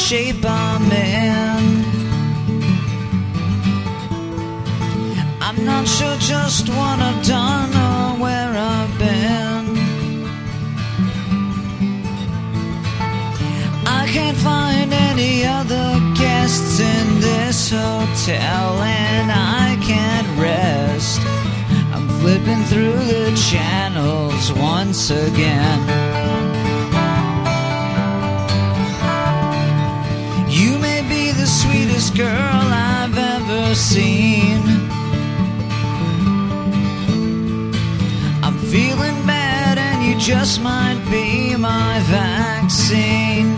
shape I'm in. I'm not sure just what I've done or where I've been. I can't find any other guests in this hotel, and I can't rest. I'm flipping through the channels once again. You may be the sweetest girl I've ever seen. I'm feeling bad and you just might be my vaccine.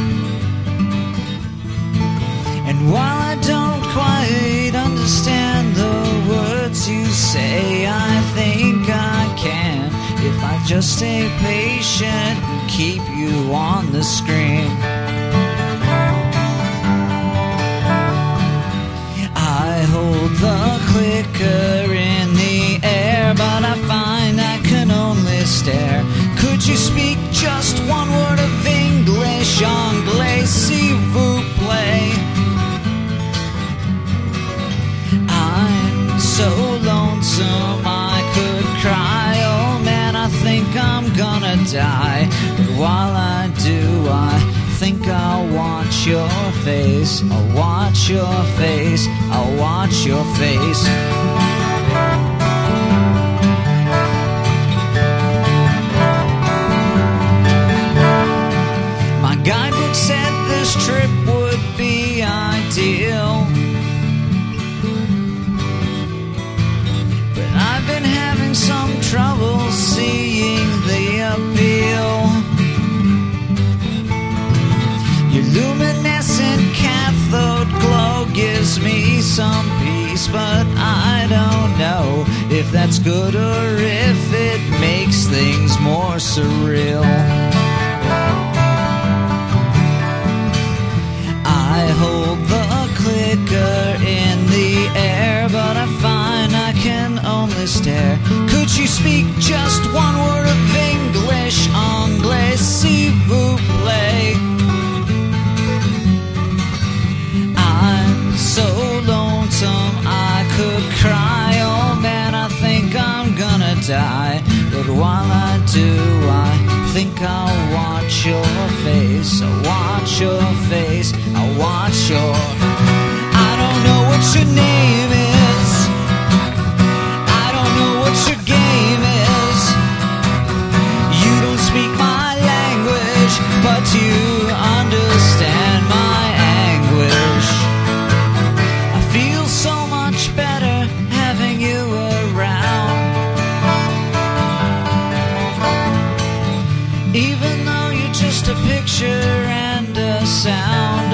And while I don't quite understand the words you say, I think I can if I just stay patient and keep you on the screen. I hold the clicker in the air, but I find I can only stare. Could you speak just one word of English? Anglais, s'il vous plaît. I'm so lonesome I could cry. Oh man, I think I'm gonna die. But while I do, I think I'll watch your face. I'll watch your face. I'll watch your face. My guidebook said this trip would be ideal, but I've been having some trouble seeing the appeal. Your luminescent cathode glow gives me some peace, but I don't know if that's good or if it makes things more surreal. I hold the clicker in the air, but I find I can only stare. Could you speak just one word of English? Anglais, s'il vous plaît. I'm so lonesome I could cry. Oh man, I think I'm gonna die. But while I do, I think I'll watch your face. I'll watch your face. I'll watch your... I don't know what your name is. I don't know what your game is. You don't speak my language, but you understand my anguish. I feel so much better having you around. Even though you're just a picture and a sound,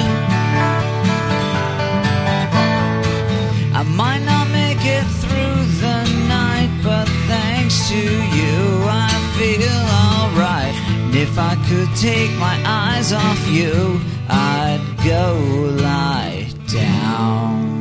I might not make it through the night, but thanks to you I feel alright. And if I could take my eyes off you, I'd go lie down.